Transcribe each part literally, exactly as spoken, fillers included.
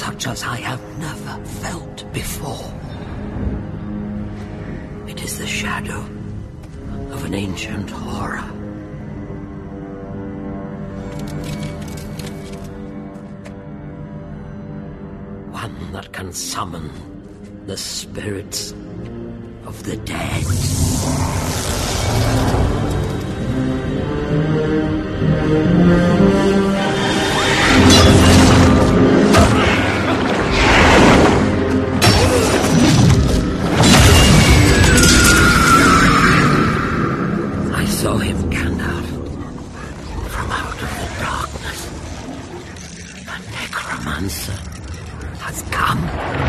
such as I have never felt before. It is the shadow of an ancient horror. One that can summon the spirits of the dead. I saw him, Gandalf, from out of the darkness. The necromancer has come.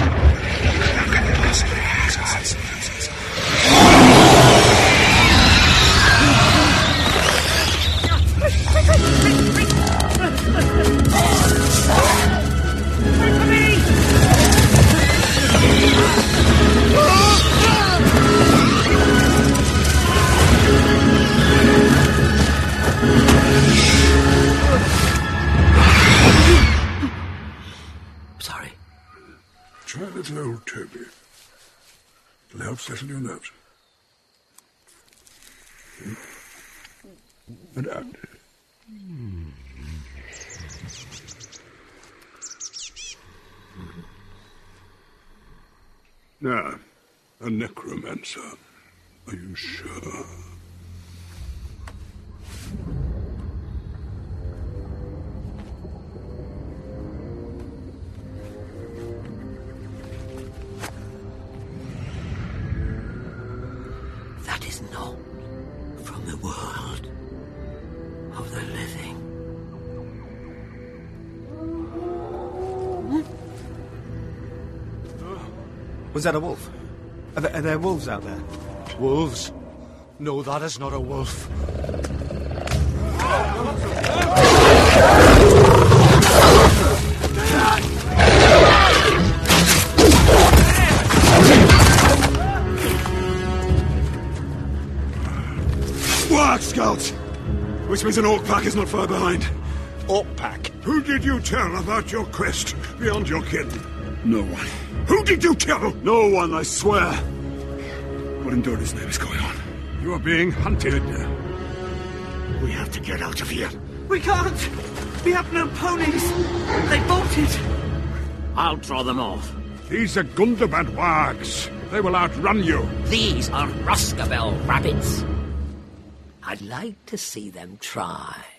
Sorry. Try a little old Toby. It'll help settle your nerves. And out. Now, a necromancer. Are you sure? That is not from the world of the living. Was that a wolf? Are there, are there wolves out there? Wolves? No, that is not a wolf. Work, Scout! Which means an orc pack is not far behind. Orc pack? Who did you tell about your quest beyond your kin? No one. Who did you tell? No one, I swear. What in Dory's name is going on? You are being hunted. We have to get out of here. We can't! We have no ponies! They bolted! I'll draw them off. These are Gundabad wargs. They will outrun you. These are Ruskabel rabbits. I'd like to see them try.